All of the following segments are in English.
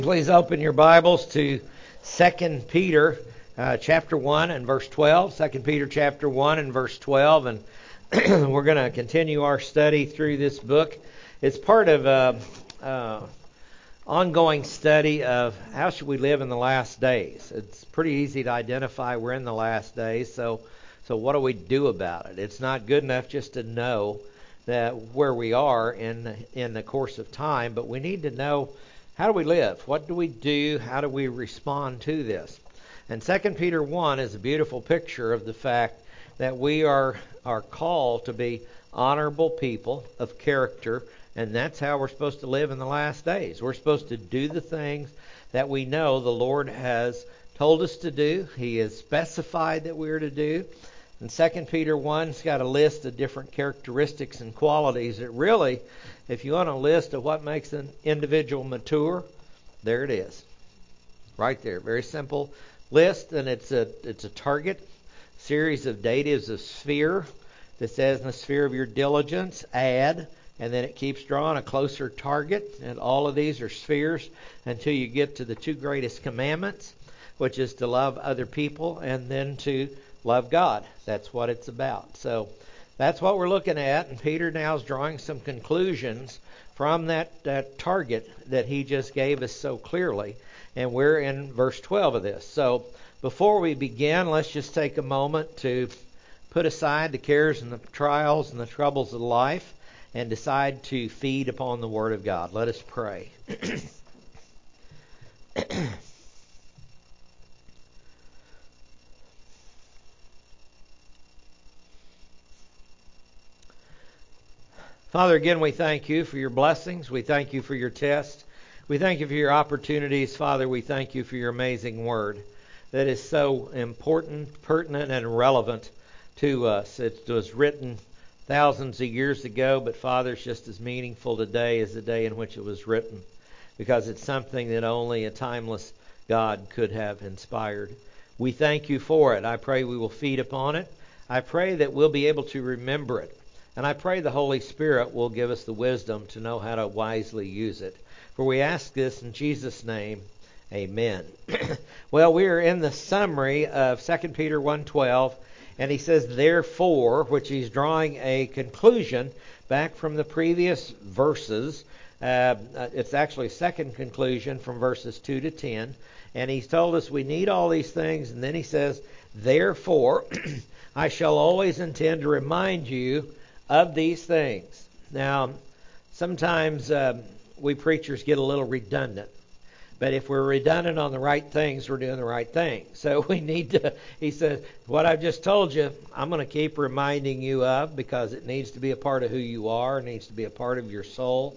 Please open your Bibles to 2 Peter chapter 1 and verse 12. 2 Peter chapter 1 and verse 12. And we're going to continue our study through this book. It's part of an ongoing study of how should we live in the last days. It's pretty easy to identify we're in the last days. So what do we do about it? It's not good enough just to know that where we are in the course of time, but we need to know, how do we live? What do we do? How do we respond to this? And 2 Peter 1 is a beautiful picture of the fact that we are called to be honorable people of character, and that's how we're supposed to live in the last days. We're supposed to do the things that we know the Lord has told us to do. He has specified that we're to do. And 2 Peter 1's got a list of different characteristics and qualities that really, if you want a list of what makes an individual mature, there it is. Right there. Very simple list, and it's a target, series of datives of sphere that says in the sphere of your diligence, add, and then it keeps drawing a closer target, and all of these are spheres until you get to the two greatest commandments, which is to love other people and then to love God. That's what it's about. So that's what we're looking at, and Peter now is drawing some conclusions from that target that he just gave us so clearly, and we're in verse 12 of this. So before we begin, let's just take a moment to put aside the cares and the trials and the troubles of life and decide to feed upon the Word of God. Let us pray. Father, again, we thank you for your blessings. We thank you for your test. We thank you for your opportunities. Father, we thank you for your amazing word that is so important, pertinent, and relevant to us. It was written thousands of years ago, but Father, it's just as meaningful today as the day in which it was written, because it's something that only a timeless God could have inspired. We thank you for it. I pray we will feed upon it. I pray that we'll be able to remember it. And I pray the Holy Spirit will give us the wisdom to know how to wisely use it. For we ask this in Jesus' name, amen. Well, we are in the summary of 2 Peter 1:12, and he says, therefore, which he's drawing a conclusion back from the previous verses. It's actually a second conclusion from verses 2 to 10. And he's told us we need all these things, and then he says, therefore, I shall always intend to remind you of these things. Now, sometimes we preachers get a little redundant. But if we're redundant on the right things, we're doing the right thing. So we need to, he says, what I've just told you, I'm going to keep reminding you of, because it needs to be a part of who you are. It needs to be a part of your soul.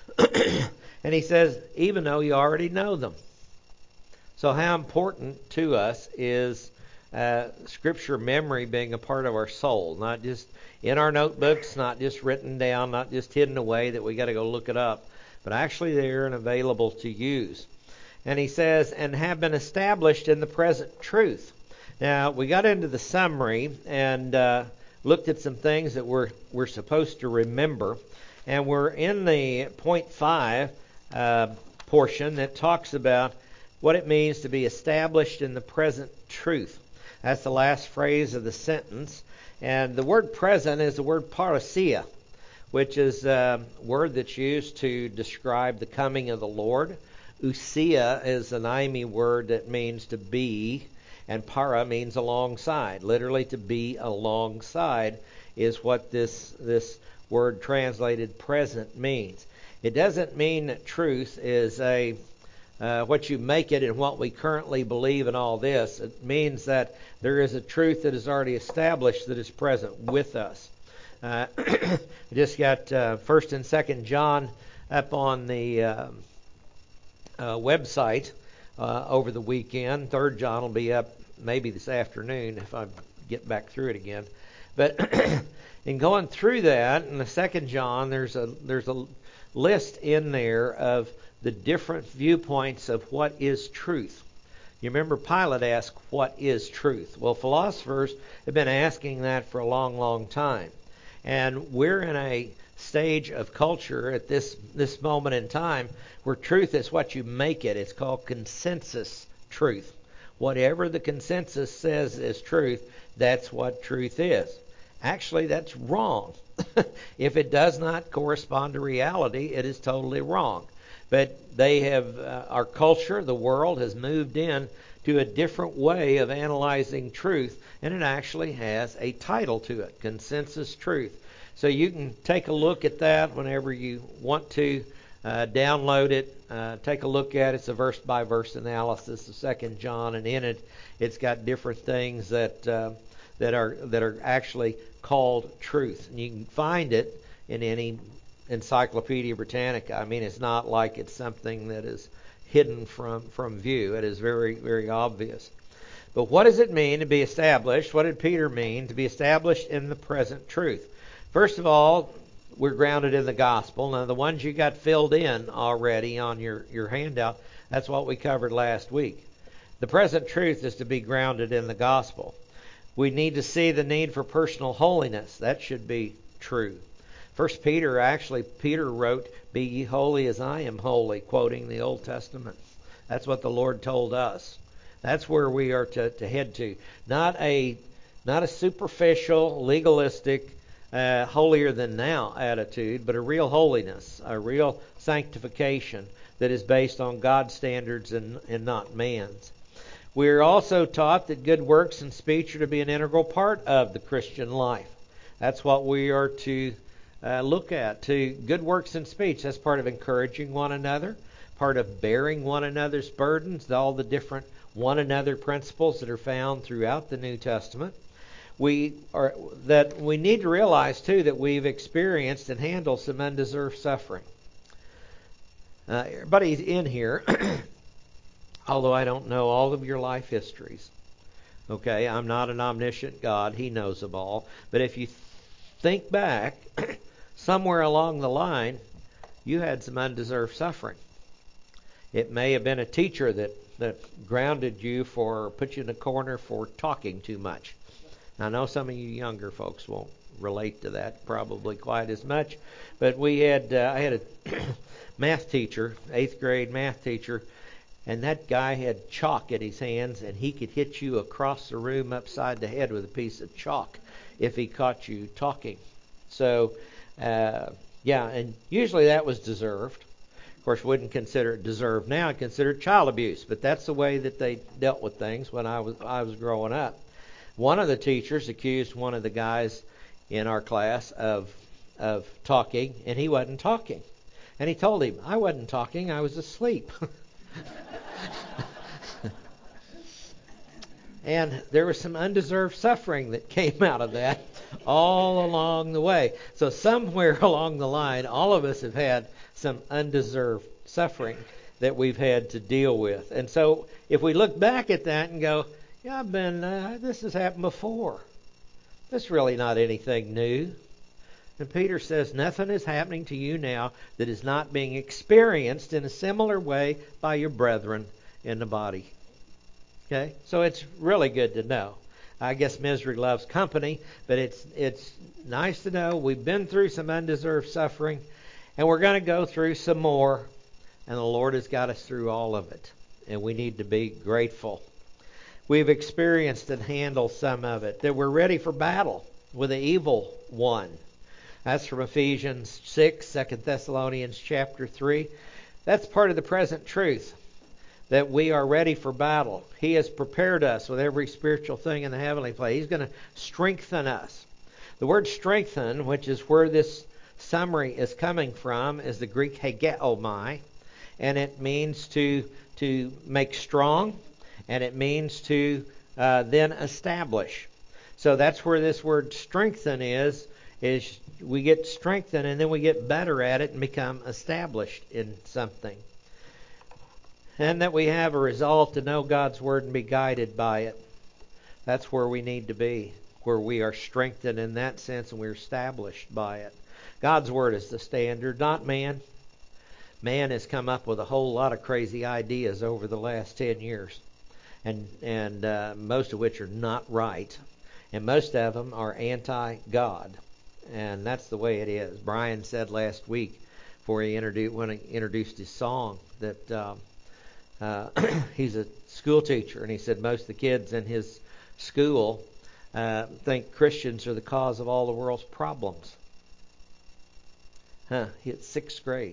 And he says, even though you already know them. So how important to us is Scripture memory being a part of our soul, not just in our notebooks, not just written down, not just hidden away that we got to go look it up, but actually there and available to use. And he says, and have been established in the present truth. Now, we got into the summary and looked at some things that we're supposed to remember. And we're in the point 5 portion that talks about what it means to be established in the present truth. That's the last phrase of the sentence. And the word present is the word parousia, which is a word that's used to describe the coming of the Lord. Ousia is an Aimi word that means to be, and para means alongside. Literally, to be alongside is what this word translated present means. It doesn't mean that truth is what you make it and what we currently believe in all this. It means that there is a truth that is already established that is present with us. I just got 1st and 2nd John up on the website over the weekend. 3rd John will be up maybe this afternoon if I get back through it again. But in going through that, in the 2nd John, there's a list in there of the different viewpoints of what is truth. You remember Pilate asked, what is truth? Well, philosophers have been asking that for a long, long time. And we're in a stage of culture at this moment in time where truth is what you make it. It's called consensus truth. Whatever the consensus says is truth, that's what truth is. Actually, that's wrong. If it does not correspond to reality, it is totally wrong. But they have, our culture, the world, has moved in to a different way of analyzing truth, and it actually has a title to it, consensus truth. So you can take a look at that whenever you want to. Download it, take a look at it. It's a verse-by-verse analysis of 2 John, and in it, it's got different things that are actually called truth. And you can find it in any Encyclopedia Britannica. I mean, it's not like it's something that is hidden from view. It is very, very obvious. But what does it mean to be established? What did Peter mean to be established in the present truth? First of all, we're grounded in the gospel. Now, the ones you got filled in already on your handout, that's what we covered last week. The present truth is to be grounded in the gospel. We need to see the need for personal holiness. That should be true. First Peter, actually, Peter wrote, "Be ye holy as I am holy," quoting the Old Testament. That's what the Lord told us. That's where we are to head to. Not a superficial, legalistic, holier than thou attitude, but a real holiness, a real sanctification that is based on God's standards and not man's. We're also taught that good works and speech are to be an integral part of the Christian life. That's what we are to look at. To good works and speech, that's part of encouraging one another, part of bearing one another's burdens, all the different one another principles that are found throughout the New Testament. We need to realize too that we've experienced and handled some undeserved suffering. Everybody's in here, although I don't know all of your life histories. Okay, I'm not an omniscient God. He knows them all. But if you think back, somewhere along the line, you had some undeserved suffering. It may have been a teacher that grounded you put you in a corner for talking too much. I know some of you younger folks won't relate to that probably quite as much, but I had a math teacher, 8th grade math teacher, and that guy had chalk in his hands, and he could hit you across the room upside the head with a piece of chalk if he caught you talking. So, and usually that was deserved. Of course, wouldn't consider it deserved now. I consider it child abuse, but that's the way that they dealt with things when I was growing up. One of the teachers accused one of the guys in our class of talking, and he wasn't talking. And he told him, "I wasn't talking, I was asleep." And there was some undeserved suffering that came out of that all along the way. So somewhere along the line, all of us have had some undeserved suffering that we've had to deal with. And so if we look back at that and go, "Yeah, this has happened before. This is really not anything new." And Peter says, nothing is happening to you now that is not being experienced in a similar way by your brethren in the body. Okay? So it's really good to know. I guess misery loves company, but it's nice to know we've been through some undeserved suffering, and we're going to go through some more, and the Lord has got us through all of it, and we need to be grateful. We've experienced and handled some of it, that we're ready for battle with the evil one. That's from Ephesians 6, 2 Thessalonians chapter 3. That's part of the present truth, that we are ready for battle. He has prepared us with every spiritual thing in the heavenly place. He's going to strengthen us. The word strengthen, which is where this summary is coming from, is the Greek hegeomai, and it means to make strong, and it means to then establish. So that's where this word strengthen is we get strengthened and then we get better at it and become established in something. And that we have a resolve to know God's Word and be guided by it. That's where we need to be, where we are strengthened in that sense and we're established by it. God's Word is the standard, not man. Man has come up with a whole lot of crazy ideas over the last 10 years. And most of which are not right. And most of them are anti-God. And that's the way it is. Brian said last week, before he introduced his song, that he's a school teacher, and he said most of the kids in his school think Christians are the cause of all the world's problems. It's 6th grade.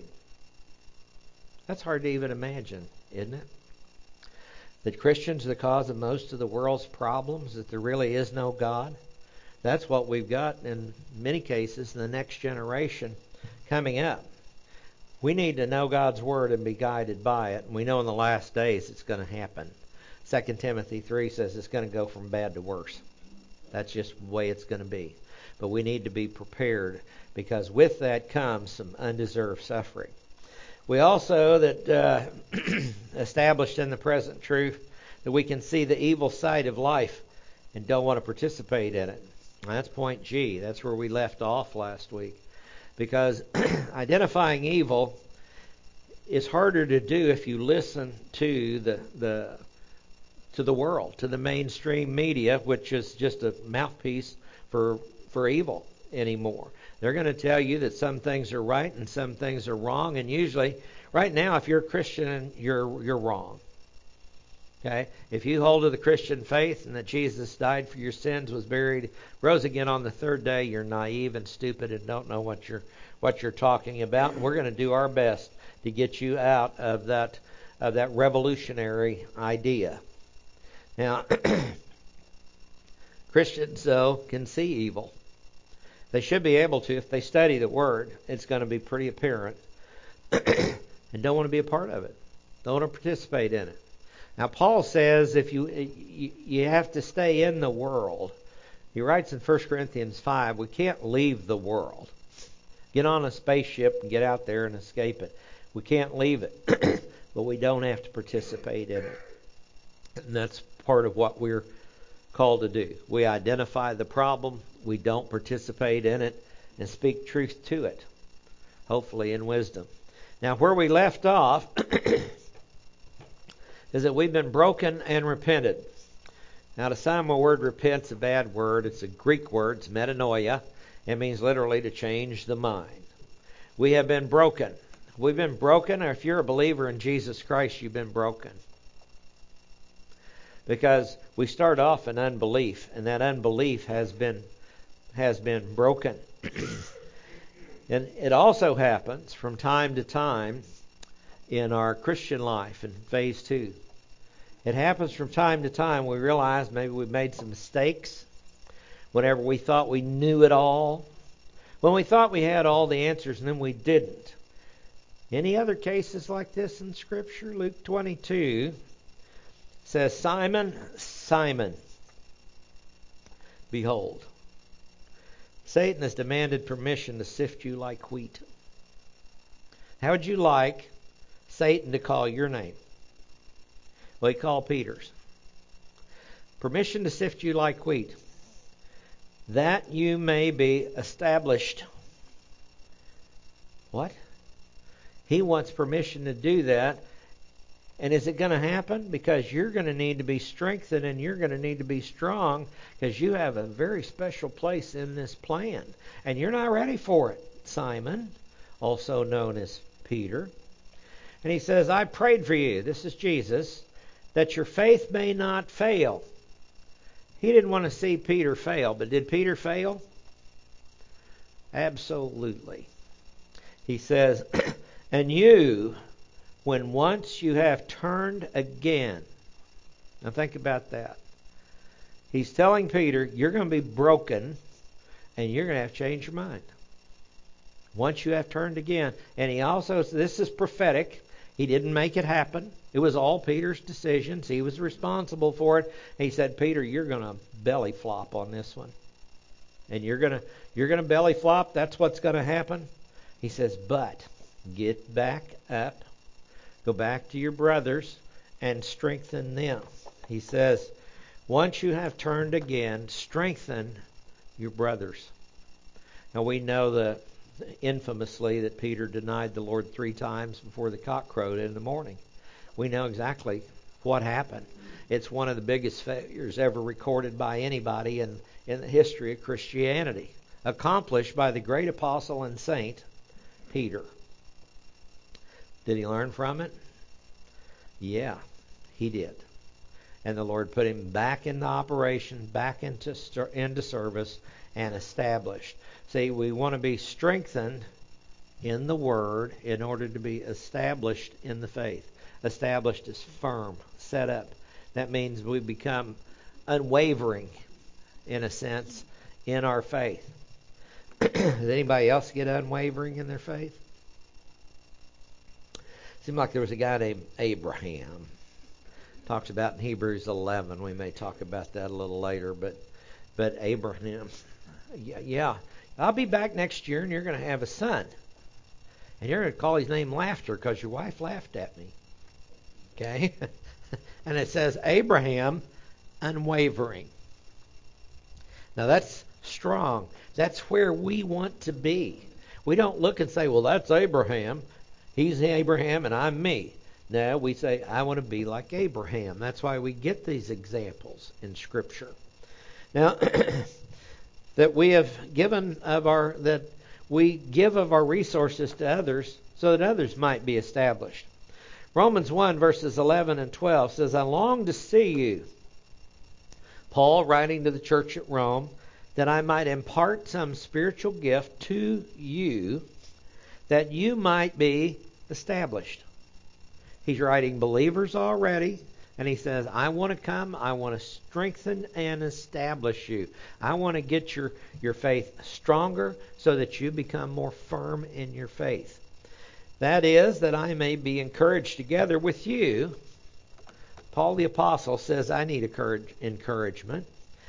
That's hard to even imagine, isn't it? That Christians are the cause of most of the world's problems, that there really is no God. That's what we've got in many cases in the next generation coming up. We need to know God's Word and be guided by it. And we know in the last days it's going to happen. 2 Timothy 3 says it's going to go from bad to worse. That's just the way it's going to be. But we need to be prepared, because with that comes some undeserved suffering. We also that established in the present truth that we can see the evil side of life and don't want to participate in it. That's point G. That's where we left off last week. Because identifying evil is harder to do if you listen to the world, to the mainstream media, which is just a mouthpiece for evil anymore. They're going to tell you that some things are right and some things are wrong, and usually, right now, if you're a Christian, you're wrong. Okay? If you hold to the Christian faith and that Jesus died for your sins, was buried, rose again on the 3rd day, you're naive and stupid and don't know what you're talking about. And we're going to do our best to get you out of that revolutionary idea. Now, Christians, though, can see evil. They should be able to if they study the Word. It's going to be pretty apparent. And don't want to be a part of it. Don't want to participate in it. Now, Paul says if you have to stay in the world. He writes in 1 Corinthians 5, we can't leave the world. Get on a spaceship and get out there and escape it. We can't leave it. But we don't have to participate in it. And that's part of what we're called to do. We identify the problem. We don't participate in it and speak truth to it. Hopefully in wisdom. Now, where we left off is that we've been broken and repented. Now, to some, the word repent's a bad word. It's a Greek word. It's metanoia. It means literally to change the mind. We have been broken. We've been broken, or if you're a believer in Jesus Christ, you've been broken. Because we start off in unbelief, and that unbelief has been broken. And it also happens from time to time in our Christian life in phase 2. It happens from time to time. We realize maybe we've made some mistakes. Whenever we thought we knew it all. When we thought we had all the answers and then we didn't. Any other cases like this in Scripture? Luke 22 says, Simon, Simon, behold, Satan has demanded permission to sift you like wheat. How would you like Satan to call your name? Well, he called Peter's. Permission to sift you like wheat, that you may be established. What? He wants permission to do that. And is it going to happen? Because you're going to need to be strengthened and you're going to need to be strong, because you have a very special place in this plan. And you're not ready for it, Simon, also known as Peter. And he says, I prayed for you, this is Jesus, that your faith may not fail. He didn't want to see Peter fail, but did Peter fail? Absolutely. He says, and you, when once you have turned again. Now think about that. He's telling Peter, you're going to be broken and you're going to have to change your mind. Once you have turned again. And he also, this is prophetic. He didn't make it happen. It was all Peter's decisions. He was responsible for it. He said, Peter, you're going to belly flop on this one. And you're going to belly flop. That's what's going to happen. He says, but get back up. Go back to your brothers and strengthen them. He says, once you have turned again, strengthen your brothers. Now we know infamously that Peter denied the Lord 3 times before the cock crowed in the morning. We know exactly what happened. It's one of the biggest failures ever recorded by anybody in the history of Christianity. accomplished by the great apostle and saint, Peter. Did he learn from it? Yeah, he did. And the Lord put him back into operation, back into service, and established. See, we want to be strengthened in the Word in order to be established in the faith. Established is firm, set up. That means we become unwavering, in a sense, in our faith. Does anybody else get unwavering in their faith? Seemed like there was a guy named Abraham. Talks about in Hebrews 11. We may talk about that a little later, but Abraham, yeah, I'll be back next year, and you're going to have a son, and you're going to call his name Laughter because your wife laughed at me. Okay, and it says Abraham, unwavering. Now that's strong. That's where we want to be. We don't look and say, well, that's Abraham. He's Abraham, and I'm me. No, we say, I want to be like Abraham. That's why we get these examples in Scripture. Now, that we have given that we give of our resources to others so that others might be established. Romans 1 verses 11 and 12 says, I long to see you, Paul writing to the church at Rome, that I might impart some spiritual gift to you, that you might be established. He's writing believers already, and he says, I want to come, I want to strengthen and establish you. I want to get your faith stronger so that you become more firm in your faith. That is, that I may be encouraged together with you. Paul the Apostle says, I need encouragement.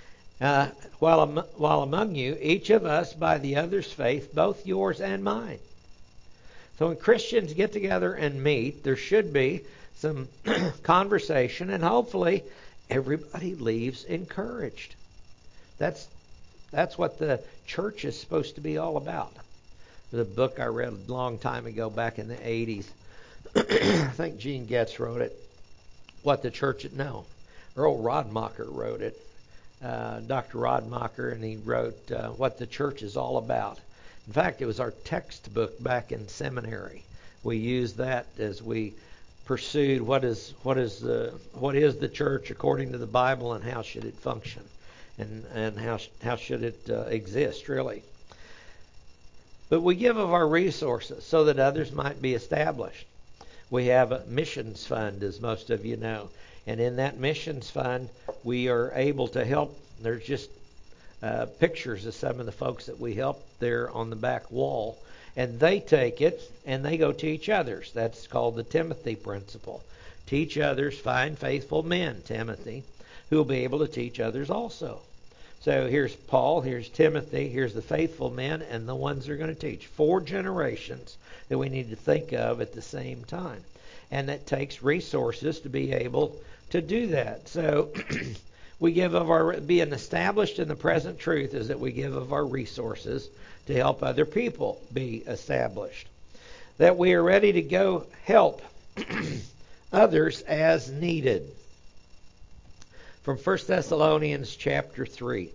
While among you, each of us by the other's faith, both yours and mine. So when Christians get together and meet, there should be some conversation, and hopefully everybody leaves encouraged. That's what the church is supposed to be all about. The book I read a long time ago, back in the 80s, I think Gene Getz wrote it, What the Church... No, Earl Rodmacher wrote it, Dr. Rodmacher, and he wrote What the Church is All About. In fact, it was our textbook back in seminary. We used that as we pursued what is the church according to the Bible, and how should it function, and how should it exist, really. But we give of our resources so that others might be established. We have a missions fund, as most of you know. And in that missions fund, we are able to help. There's just pictures of some of the folks that we help there on the back wall. And they take it and they go teach others. That's called the Timothy principle. Teach others, find faithful men, Timothy, who will be able to teach others also. So here's Paul, here's Timothy, here's the faithful men, and the ones they're going to teach. 4 generations that we need to think of at the same time. And that takes resources to be able to do that. So we give of our... Being established in the present truth is that we give of our resources to help other people be established. That we are ready to go help others as needed. From 1 Thessalonians chapter 3.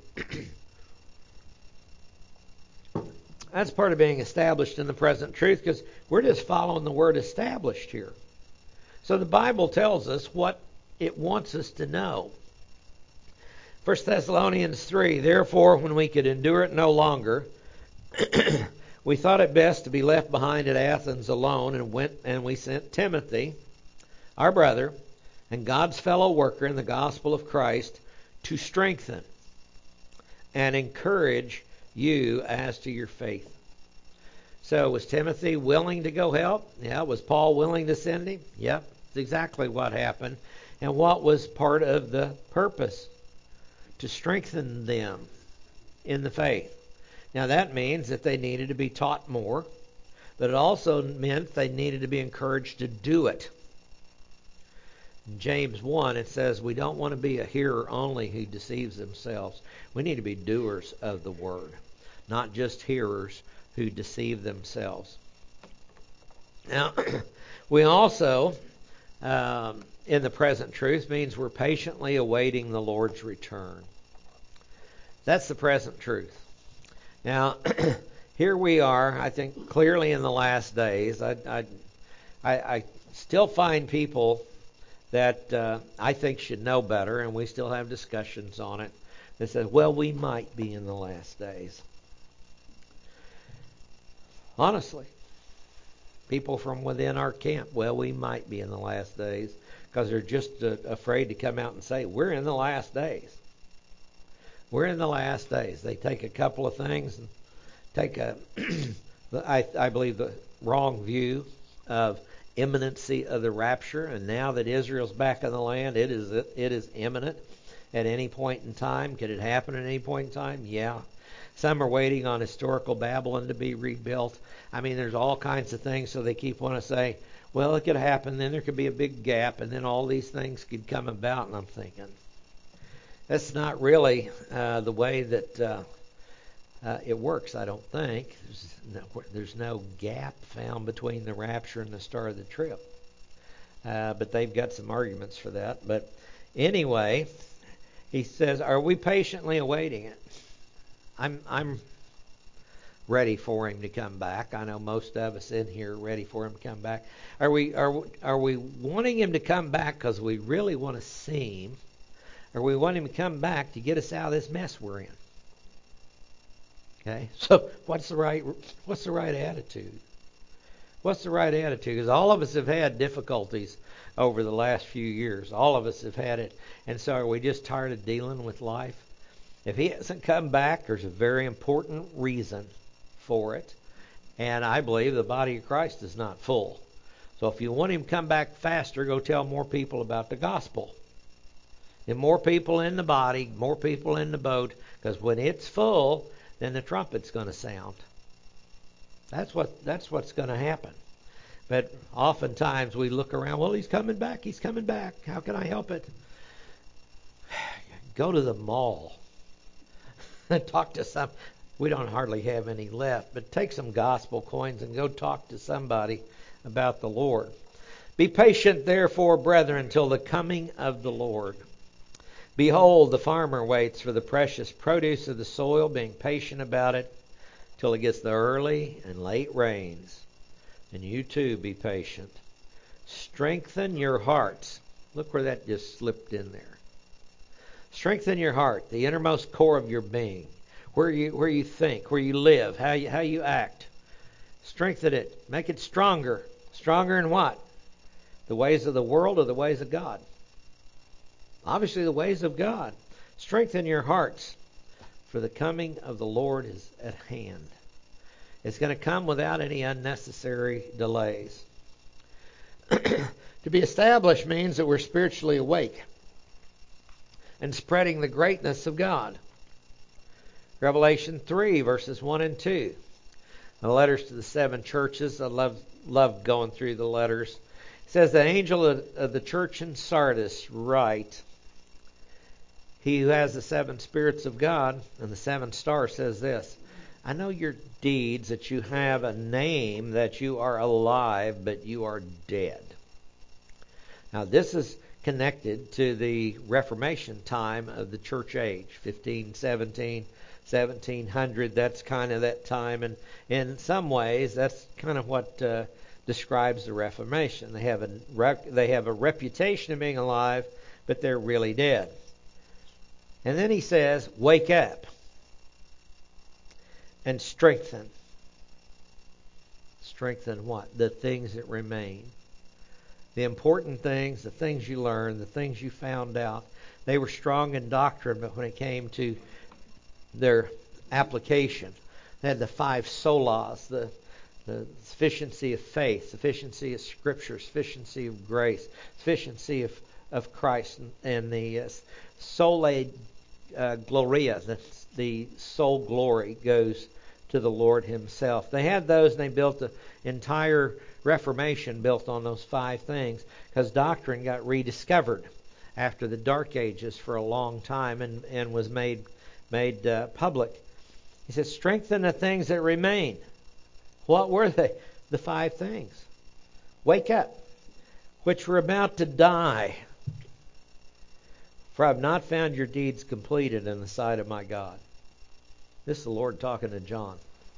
That's part of being established in the present truth, because we're just following the word established here. So the Bible tells us what it wants us to know. 1 Thessalonians 3, therefore, when we could endure it no longer, we thought it best to be left behind at Athens alone, and we sent Timothy, our brother, and God's fellow worker in the gospel of Christ, to strengthen and encourage you as to your faith. So was Timothy willing to go help? Yeah. Was Paul willing to send him? Yep. That's exactly what happened. And what was part of the purpose? To strengthen them in the faith. Now that means that they needed to be taught more, but it also meant they needed to be encouraged to do it. In James 1, it says we don't want to be a hearer only who deceives themselves. We need to be doers of the word, not just hearers who deceive themselves. Now, we also, in the present truth, means we're patiently awaiting the Lord's return. That's the present truth. Now, here we are, I think, clearly in the last days. I still find people that I think should know better, and we still have discussions on it, that says, well, we might be in the last days. Honestly, people from within our camp, well, we might be in the last days, because they're just afraid to come out and say, we're in the last days. We're in the last days. They take a couple of things and take I believe, the wrong view of imminency of the rapture. And now that Israel's back in the land, it is imminent at any point in time. Could it happen at any point in time? Yeah. Some are waiting on historical Babylon to be rebuilt. I mean, there's all kinds of things, so they keep wanting to say, well, it could happen, then there could be a big gap, and then all these things could come about. And I'm thinking, that's not really the way that it works, I don't think. There's no gap found between the rapture and the start of the trip. But they've got some arguments for that. But anyway, he says, are we patiently awaiting it? I'm ready for him to come back. I know most of us in here are ready for him to come back. Are we wanting him to come back because we really want to see him? Or we want him to come back to get us out of this mess we're in? Okay, so what's the right attitude? What's the right attitude? Because all of us have had difficulties over the last few years. All of us have had it. And so are we just tired of dealing with life? If he hasn't come back, there's a very important reason for it. And I believe the body of Christ is not full. So if you want him to come back faster, go tell more people about the gospel. And more people in the body, more people in the boat. Because when it's full, then the trumpet's going to sound. That's what's going to happen. But oftentimes we look around, well, he's coming back. He's coming back. How can I help it? Go to the mall. Talk to some. We don't hardly have any left, but take some gospel coins and go talk to somebody about the Lord. Be patient, therefore, brethren, until the coming of the Lord. Behold, the farmer waits for the precious produce of the soil, being patient about it till it gets the early and late rains. And you too be patient. Strengthen your hearts. Look where that just slipped in there. Strengthen your heart, the innermost core of your being, where you think, where you live, how you act. Strengthen it. Make it stronger. Stronger in what? The ways of the world or the ways of God? Obviously the ways of God. Strengthen your hearts, for the coming of the Lord is at hand. It's going to come without any unnecessary delays. To be established means that we're spiritually awake and spreading the greatness of God. Revelation 3, verses 1 and 2. The letters to the 7 churches. I love going through the letters. It says, the angel of the church in Sardis write, he who has the 7 spirits of God and the 7 stars says this, I know your deeds, that you have a name, that you are alive, but you are dead. Now this is connected to the Reformation time of the church age, 1517, 1700. That's kind of that time, and in some ways that's kind of what describes the Reformation. They have a reputation of being alive, but they're really dead. And then he says, wake up and strengthen. Strengthen what? The things that remain. The important things, the things you learned, the things you found out. They were strong in doctrine, but when it came to their application, they had the 5 solas, the sufficiency of faith, sufficiency of Scripture, sufficiency of grace, sufficiency of Christ, and the sola gloria, the sole glory goes to the Lord himself. They had those, and they built the entire Reformation built on those 5 things, because doctrine got rediscovered after the Dark Ages for a long time and was made public. He says, strengthen the things that remain. What were they? The 5 things. Wake up, which were about to die. For I have not found your deeds completed in the sight of my God. This is the Lord talking to John.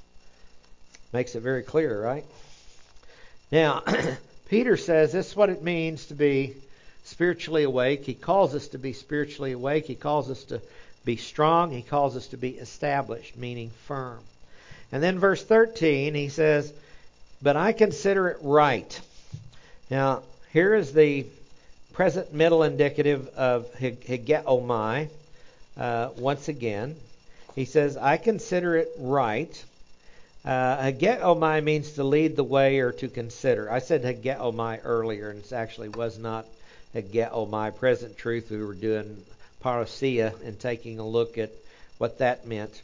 Makes it very clear, right? Now, Peter says this is what it means to be spiritually awake. He calls us to be spiritually awake. He calls us to be strong. He calls us to be established, meaning firm. And then verse 13, he says, but I consider it right. Now, here is the present middle indicative of hegeomai. Once again, he says, I consider it right. Hegeomai means to lead the way or to consider. I said hegeomai earlier, and it actually was not hegeomai, present truth. We were doing parousia and taking a look at what that meant.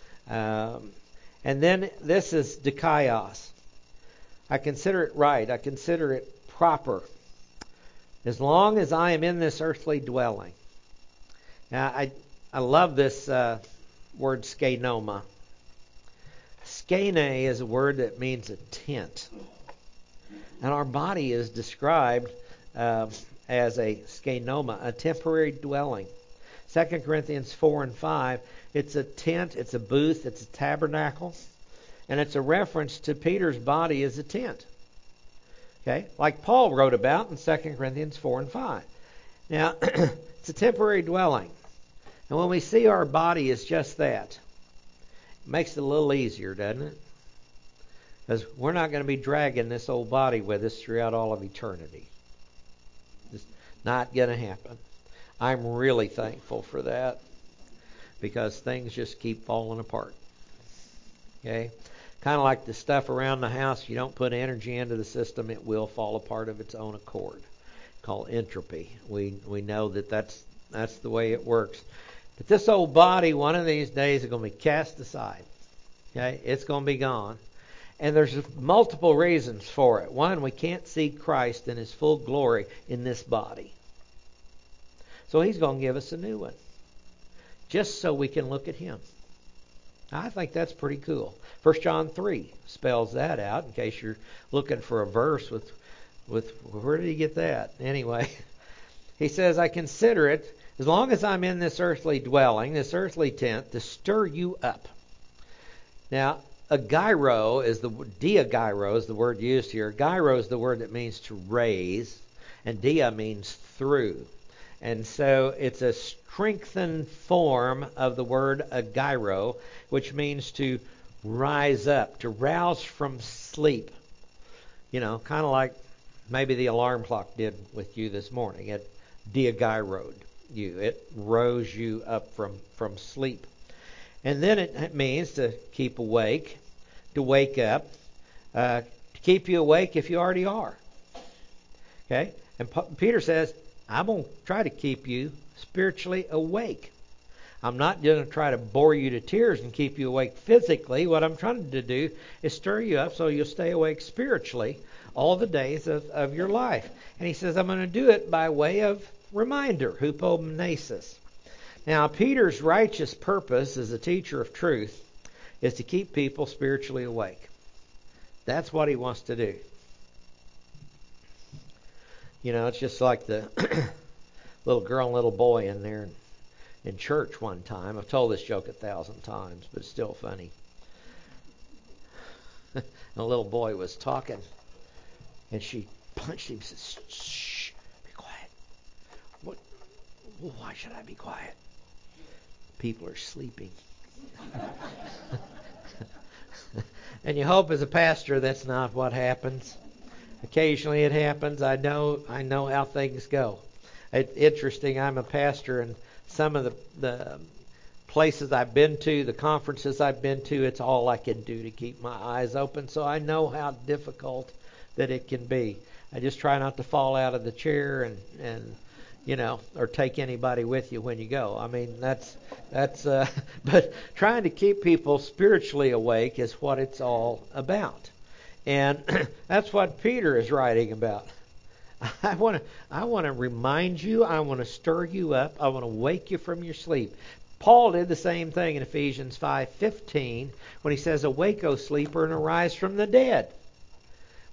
And then this is dikaios. I consider it right. I consider it proper. As long as I am in this earthly dwelling. Now, I love this word skenoma. Skene is a word that means a tent. And our body is described as a skenoma, a temporary dwelling. 2 Corinthians 4 and 5, it's a tent, it's a booth, it's a tabernacle, and it's a reference to Peter's body as a tent. Okay, like Paul wrote about in 2 Corinthians 4 and 5. Now, it's a temporary dwelling. And when we see our body as just that, it makes it a little easier, doesn't it? Because we're not going to be dragging this old body with us throughout all of eternity. It's not going to happen. I'm really thankful for that because things just keep falling apart. Okay? Kind of like the stuff around the house, you don't put energy into the system, it will fall apart of its own accord. Called entropy. We know that's the way it works. But this old body, one of these days, is going to be cast aside. Okay? It's going to be gone. And there's multiple reasons for it. One, we can't see Christ in His full glory in this body. So He's going to give us a new one. Just so we can look at Him. I think that's pretty cool. 1 John 3 spells that out in case you're looking for a verse with where did he get that? Anyway, he says, I consider it, as long as I'm in this earthly dwelling, this earthly tent, to stir you up. Now, agyro is diagyro is the word used here. Gyro is the word that means to raise, and dia means through. And so it's a strengthened form of the word agyro, which means to rise up, to rouse from sleep. You know, kind of like maybe the alarm clock did with you this morning. It diagyroed you. It rose you up from sleep. And then it means to keep awake, to wake up, to keep you awake if you already are. Okay? And Peter says, I'm going to try to keep you spiritually awake. I'm not going to try to bore you to tears and keep you awake physically. What I'm trying to do is stir you up so you'll stay awake spiritually all the days of your life. And he says, I'm going to do it by way of reminder, hupomnesis. Now, Peter's righteous purpose as a teacher of truth is to keep people spiritually awake. That's what he wants to do. You know, it's just like the little girl and little boy in there in church one time. I've told this joke 1,000 times, but it's still funny. And the little boy was talking, and she punched him and said, shh, be quiet. What? Why should I be quiet? People are sleeping. And you hope as a pastor that's not what happens. Occasionally it happens. I know how things go. It's interesting. I'm a pastor, and some of the places I've been to, the conferences I've been to, it's all I can do to keep my eyes open. So I know how difficult that it can be. I just try not to fall out of the chair and or take anybody with you when you go. I mean, that's but trying to keep people spiritually awake is what it's all about. And that's what Peter is writing about. I want to remind you, I want to stir you up, I want to wake you from your sleep. Paul did the same thing in Ephesians 5:15 when he says, awake, O sleeper, and arise from the dead.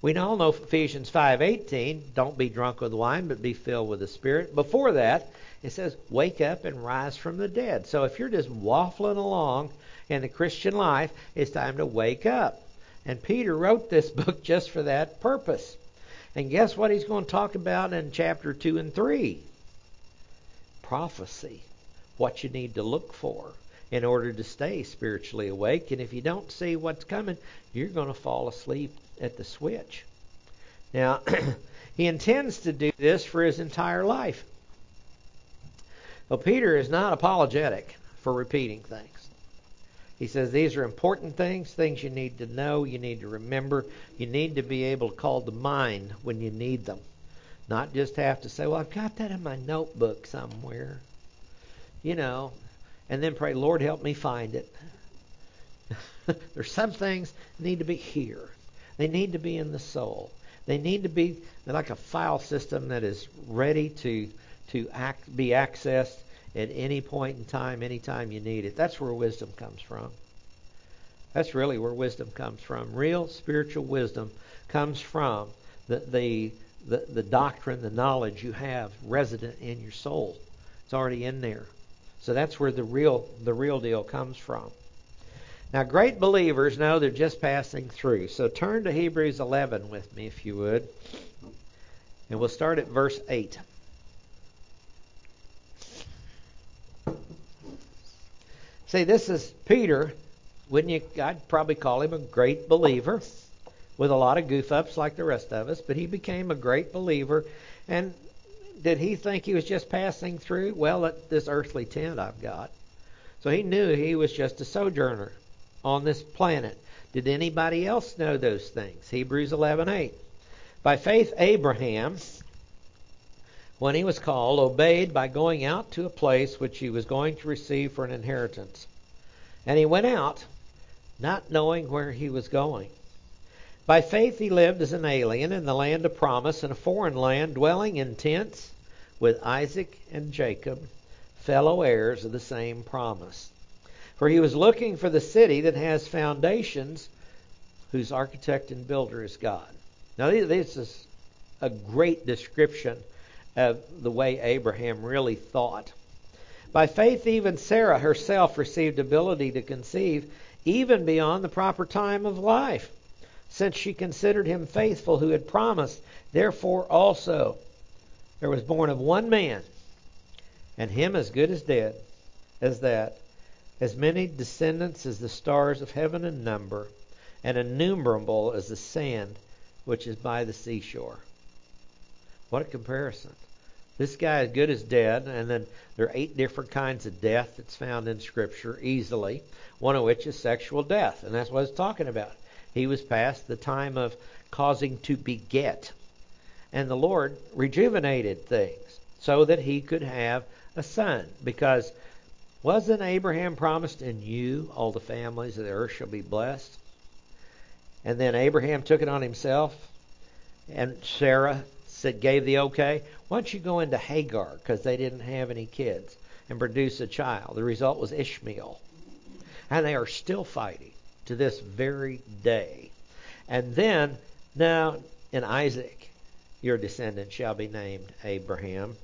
We all know Ephesians 5:18, don't be drunk with wine, but be filled with the Spirit. Before that, it says, wake up and rise from the dead. So if you're just waffling along in the Christian life, it's time to wake up. And Peter wrote this book just for that purpose. And guess what he's going to talk about in chapter 2 and 3? Prophecy. What you need to look for in order to stay spiritually awake. And if you don't see what's coming, you're going to fall asleep at the switch. Now, he intends to do this for his entire life. Well, Peter is not apologetic for repeating things. He says these are important things you need to know, you need to remember, you need to be able to call to mind when you need them. Not just have to say, well, I've got that in my notebook somewhere. You know, and then pray, Lord, help me find it. There's some things that need to be here. They need to be in the soul. They need to be like a file system that is ready to be accessed at any point in time, anytime you need it. That's where wisdom comes from. That's really where wisdom comes from. Real spiritual wisdom comes from the doctrine, the knowledge you have resident in your soul. It's already in there. So that's where the real deal comes from. Now, great believers know they're just passing through. So turn to Hebrews 11 with me, if you would. And we'll start at verse 8. See, this is Peter. Wouldn't you? I'd probably call him a great believer with a lot of goof-ups like the rest of us. But he became a great believer. And did he think he was just passing through? Well, at this earthly tent I've got. So he knew he was just a sojourner on this planet. Did anybody else know those things? Hebrews 11:8. By faith, Abraham, when he was called, obeyed by going out to a place which he was going to receive for an inheritance. And he went out, not knowing where he was going. By faith he lived as an alien in the land of promise, in a foreign land, dwelling in tents with Isaac and Jacob, fellow heirs of the same promise. For he was looking for the city that has foundations, whose architect and builder is God. Now this is a great description of the way Abraham really thought. By faith even Sarah herself received ability to conceive even beyond the proper time of life, since she considered him faithful who had promised. Therefore also there was born of one man, and him as good as dead, as that, as many descendants as the stars of heaven in number, and innumerable as the sand which is by the seashore. What a comparison. This guy is good as dead, and then there are 8 different kinds of death that's found in Scripture easily, one of which is sexual death, and that's what it's talking about. He was past the time of causing to beget, and the Lord rejuvenated things so that he could have a son, because wasn't Abraham promised, in you all the families of the earth shall be blessed? And then Abraham took it on himself, and Sarah gave the okay. Why don't you go into Hagar, because they didn't have any kids, and produce a child? The result was Ishmael. And they are still fighting to this very day. And then, now in Isaac, your descendant shall be named Abraham.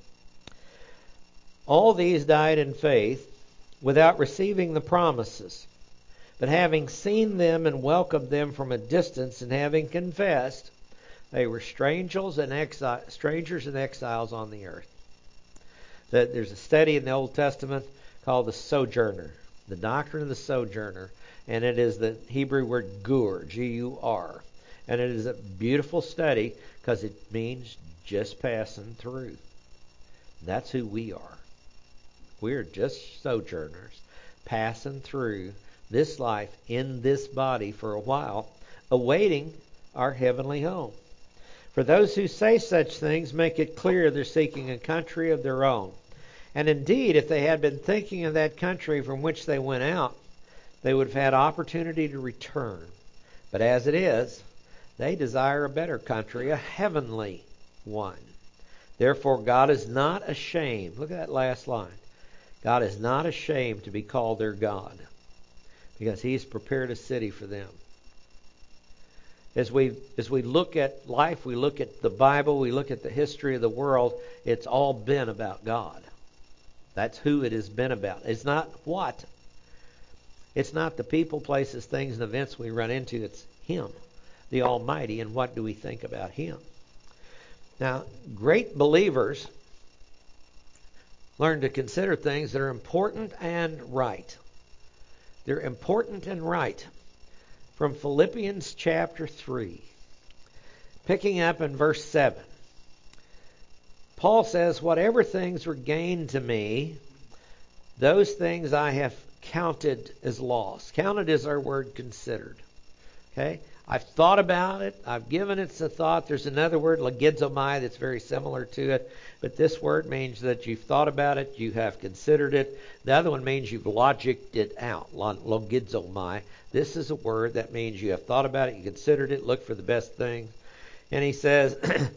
All these died in faith without receiving the promises, but having seen them and welcomed them from a distance, and having confessed, they were strangers and exiles on the earth. There's a study in the Old Testament called the sojourner, the doctrine of the sojourner, and it is the Hebrew word gur, G-U-R. And it is a beautiful study because it means just passing through. That's who we are. We're just sojourners, passing through this life in this body for a while, awaiting our heavenly home. For those who say such things make it clear they're seeking a country of their own. And indeed, if they had been thinking of that country from which they went out, they would have had opportunity to return. But as it is, they desire a better country, a heavenly one. Therefore, God is not ashamed. Look at that last line. God is not ashamed to be called their God, because He's prepared a city for them. As we look at life, we look at the Bible, we look at the history of the world, it's all been about God. That's who it has been about. It's not what. It's not the people, places, things, and events we run into. It's Him, the Almighty, and what do we think about Him. Now, great believers learn to consider things that are important and right. They're important and right. From Philippians chapter 3, picking up in verse 7. Paul says, whatever things were gained to me, those things I have counted as loss. Counted is our word considered. Okay? I've thought about it. I've given it a thought. There's another word, logizomai, that's very similar to it. But this word means that you've thought about it. You have considered it. The other one means you've logicked it out, logizomai. This is a word that means you have thought about it. You considered it. Looked for the best things. And he says,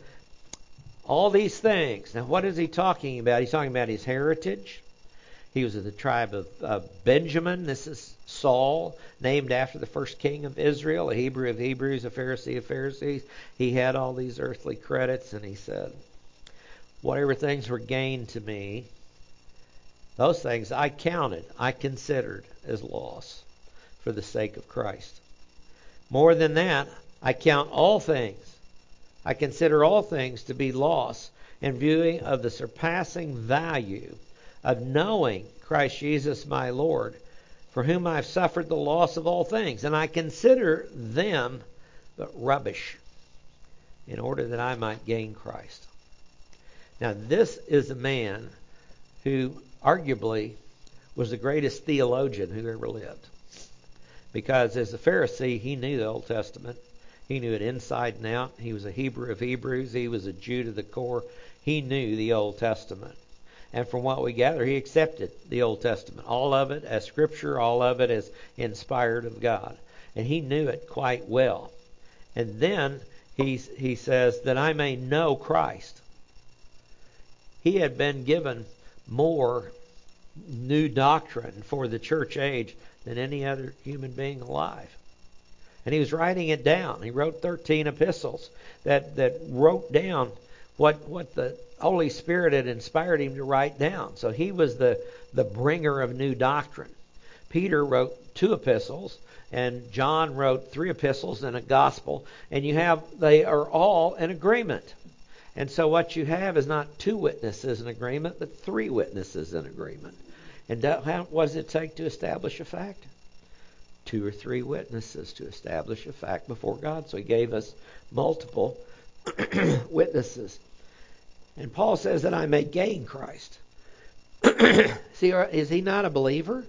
all these things. Now, what is he talking about? He's talking about his heritage. He was of the tribe of Benjamin. This is Saul, named after the first king of Israel, a Hebrew of Hebrews, a Pharisee of Pharisees. He had all these earthly credits, and he said, whatever things were gained to me, those things I counted, I considered as loss for the sake of Christ. More than that, I count all things. I consider all things to be loss in view of the surpassing value of knowing Christ Jesus my Lord, for whom I have suffered the loss of all things. And I consider them but rubbish, in order that I might gain Christ. Now, this is a man who arguably was the greatest theologian who ever lived. Because as a Pharisee, he knew the Old Testament. He knew it inside and out. He was a Hebrew of Hebrews. He was a Jew to the core. He knew the Old Testament. And from what we gather, he accepted the Old Testament. All of it as Scripture, all of it as inspired of God. And he knew it quite well. And then he says, that I may know Christ. He had been given more new doctrine for the church age than any other human being alive. And he was writing it down. He wrote 13 epistles that wrote down what the Holy Spirit had inspired him to write down. So he was the bringer of new doctrine. Peter wrote 2 epistles, and John wrote 3 epistles and a gospel. And they are all in agreement. And so what you have is not 2 witnesses in agreement, but 3 witnesses in agreement. And what does it take to establish a fact? 2 or 3 witnesses to establish a fact before God. So he gave us multiple witnesses. And Paul says that I may gain Christ. See, is he not a believer?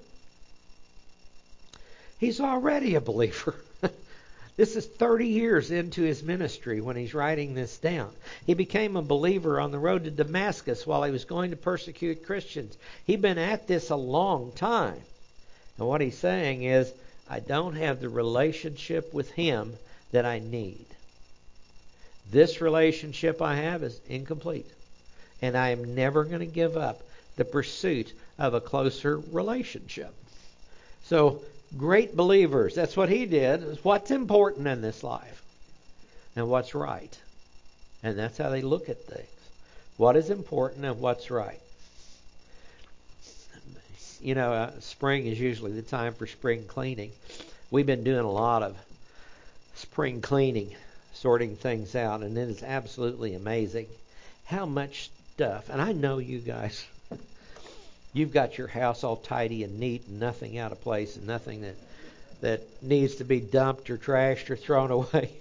He's already a believer. This is 30 years into his ministry when he's writing this down. He became a believer on the road to Damascus while he was going to persecute Christians. He'd been at this a long time. And what he's saying is, I don't have the relationship with him that I need. This relationship I have is incomplete. And I am never going to give up the pursuit of a closer relationship. So, great believers, that's what he did, is what's important in this life and what's right. And that's how they look at things. What is important and what's right. You know, spring is usually the time for spring cleaning. We've been doing a lot of spring cleaning, sorting things out, and it is absolutely amazing how much stuff. And I know you guys, you've got your house all tidy and neat and nothing out of place and nothing that needs to be dumped or trashed or thrown away.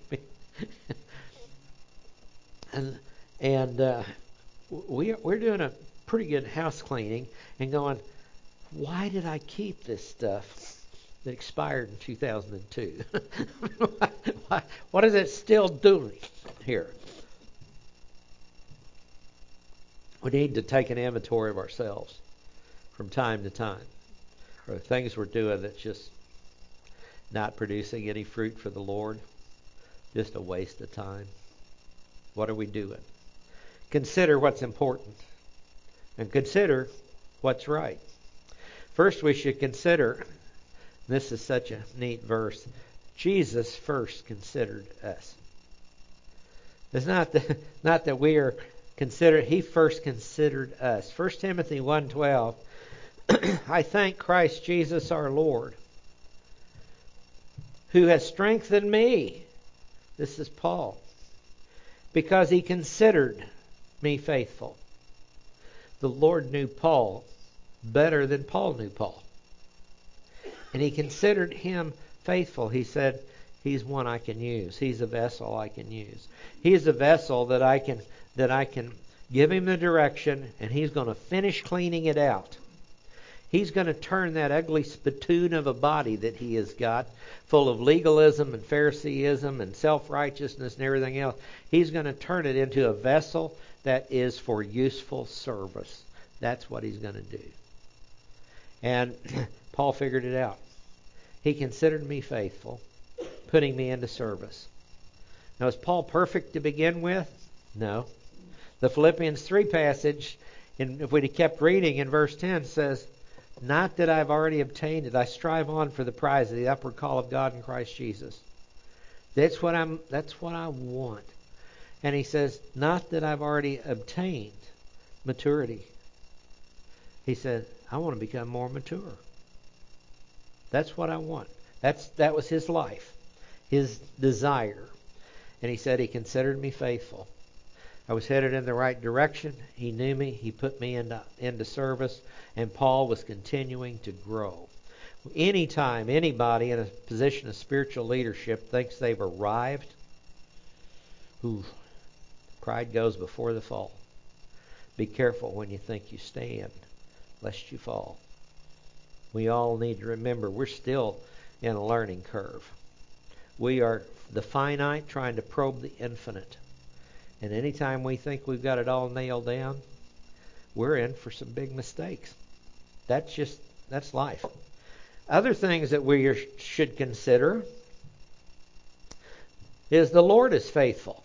We're doing a pretty good house cleaning and going, why did I keep this stuff that expired in 2002? What is it still doing here? We need to take an inventory of ourselves from time to time. Or the things we're doing that's just not producing any fruit for the Lord. Just a waste of time. What are we doing? Consider what's important. And consider what's right. First we should consider, this is such a neat verse, Jesus first considered us. It's not that we are considered. He first considered us. 1 Timothy 1:12. I thank Christ Jesus our Lord, who has strengthened me. This is Paul. Because he considered me faithful. The Lord knew Paul better than Paul knew Paul. And he considered him faithful. He said, he's one I can use. He's a vessel I can use. He's a vessel that I can give him the direction, and he's going to finish cleaning it out. He's going to turn that ugly spittoon of a body that he has got, full of legalism and Phariseeism and self-righteousness and everything else. He's going to turn it into a vessel that is for useful service. That's what he's going to do. And Paul figured it out. He considered me faithful, putting me into service. Now, is Paul perfect to begin with? No. The Philippians 3 passage, and if we'd have kept reading in verse 10, says, not that I've already obtained it. I strive on for the prize of the upward call of God in Christ Jesus. That's what I want. And he says, not that I've already obtained maturity. He said, I want to become more mature. That's what I want. That was his life, his desire. And he said he considered me faithful. I was headed in the right direction. He knew me. He put me into service. And Paul was continuing to grow. Anytime anybody in a position of spiritual leadership thinks they've arrived, pride goes before the fall. Be careful when you think you stand, lest you fall. We all need to remember we're still in a learning curve. We are the finite trying to probe the infinite. And anytime we think we've got it all nailed down, we're in for some big mistakes. That's life. Other things that we should consider is the Lord is faithful.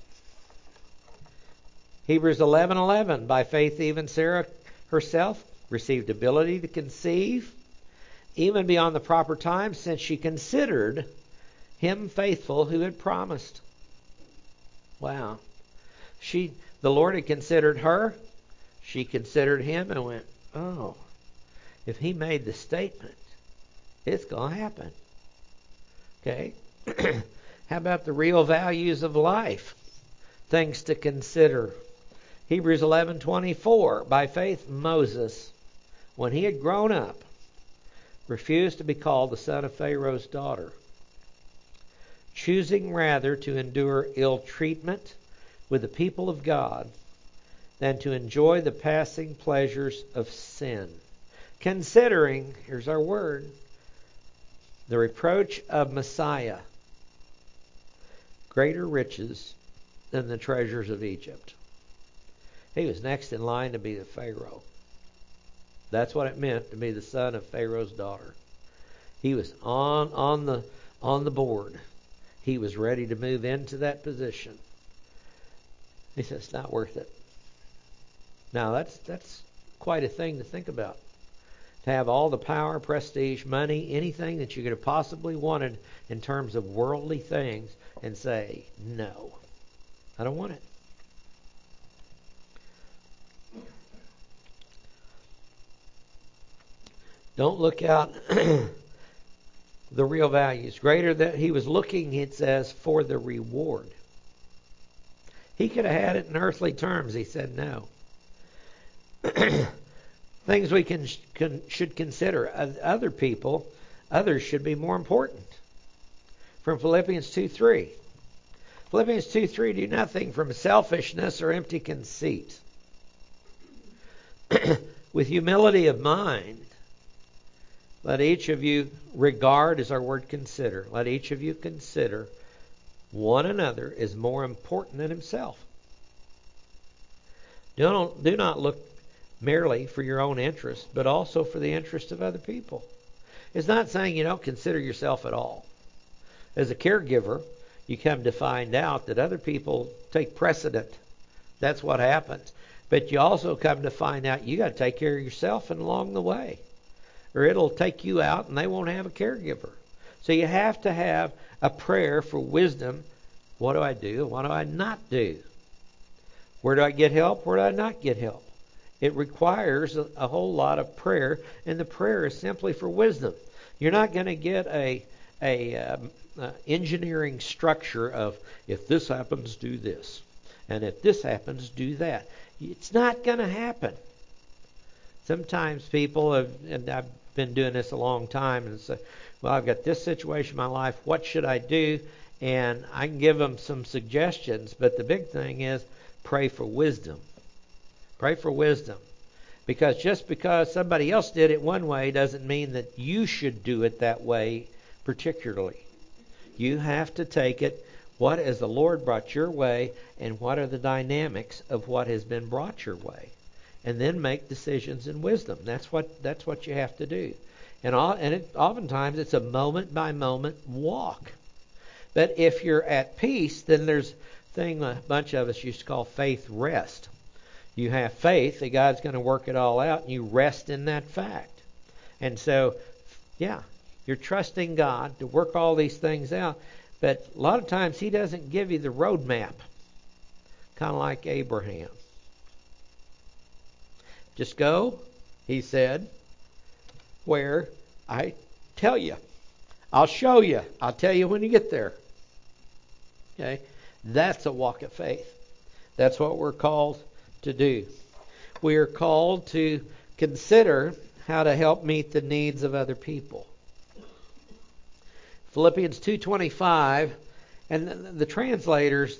Hebrews 11:11, by faith even Sarah herself received ability to conceive, even beyond the proper time, since she considered him faithful who had promised. Wow. The Lord had considered her. She considered him and went, oh, if he made the statement, it's going to happen. Okay. How about the real values of life? Things to consider. Hebrews 11:24. By faith, Moses, when he had grown up, refused to be called the son of Pharaoh's daughter, choosing rather to endure ill treatment with the people of God than to enjoy the passing pleasures of sin. Considering, here's our word, the reproach of Messiah, greater riches than the treasures of Egypt. He was next in line to be the Pharaoh. That's what it meant to be the son of Pharaoh's daughter. He was on the board. He was ready to move into that position. He said, it's not worth it. Now, that's quite a thing to think about. To have all the power, prestige, money, anything that you could have possibly wanted in terms of worldly things and say, no, I don't want it. Don't look out the real values. Greater that he was looking, it says, for the reward. He could have had it in earthly terms. He said no. Things we should consider. Other people, others should be more important. From Philippians 2:3. Philippians 2:3, do nothing from selfishness or empty conceit. With humility of mind, let each of you regard, is our word consider. Let each of you consider one another as more important than himself. Do not look merely for your own interest, but also for the interest of other people. It's not saying you don't consider yourself at all. As a caregiver, you come to find out that other people take precedent. That's what happens. But you also come to find out you got to take care of yourself and along the way, or it'll take you out and they won't have a caregiver. So you have to have a prayer for wisdom. What do I do? What do I not do? Where do I get help? Where do I not get help? It requires a whole lot of prayer, and the prayer is simply for wisdom. You're not going to get a engineering structure of, if this happens, do this, and if this happens, do that. It's not going to happen. Sometimes people have, and I've been doing this a long time, and say, well, I've got this situation in my life. What should I do? And I can give them some suggestions, but the big thing is pray for wisdom. Pray for wisdom. Because just because somebody else did it one way doesn't mean that you should do it that way particularly. You have to take it, what has the Lord brought your way, and what are the dynamics of what has been brought your way. And then make decisions in wisdom. That's what you have to do. And oftentimes it's a moment-by-moment walk. But if you're at peace, then there's a thing a bunch of us used to call faith rest. You have faith that God's going to work it all out, and you rest in that fact. And so, yeah, you're trusting God to work all these things out. But a lot of times He doesn't give you the roadmap, kind of like Abraham. Just go, he said, where I tell you. I'll show you. I'll tell you when you get there. Okay? That's a walk of faith. That's what we're called to do. We are called to consider how to help meet the needs of other people. Philippians 2:25, and the translators,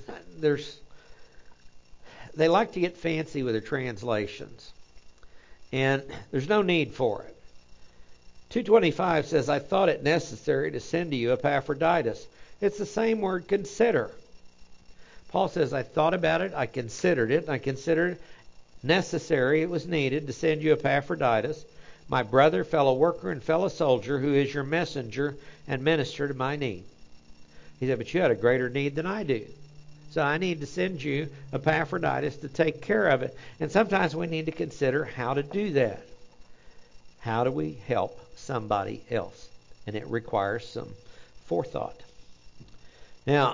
they like to get fancy with their translations. And there's no need for it. 2:25 says, I thought it necessary to send to you Epaphroditus. It's the same word, consider. Paul says, I thought about it, I considered it, and I considered it necessary, it was needed to send you Epaphroditus, my brother, fellow worker, and fellow soldier, who is your messenger and minister to my need. He said, but you had a greater need than I do. So I need to send you Epaphroditus to take care of it. And sometimes we need to consider how to do that. How do we help somebody else? And it requires some forethought. Now,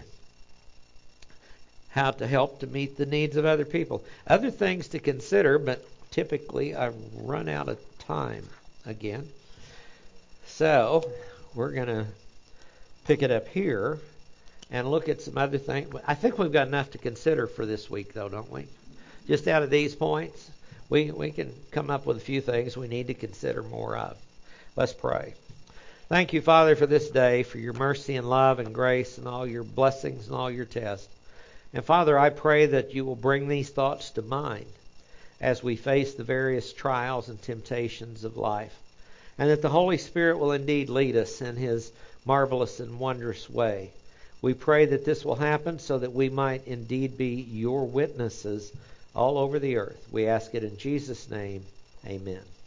how to help to meet the needs of other people. Other things to consider, but typically I've run out of time again. So we're going to pick it up here and look at some other things. I think we've got enough to consider for this week, though, don't we? Just out of these points, we can come up with a few things we need to consider more of. Let's pray. Thank you, Father, for this day, for your mercy and love and grace and all your blessings and all your tests. And Father, I pray that you will bring these thoughts to mind as we face the various trials and temptations of life. And that the Holy Spirit will indeed lead us in His marvelous and wondrous way. We pray that this will happen so that we might indeed be your witnesses all over the earth. We ask it in Jesus' name. Amen.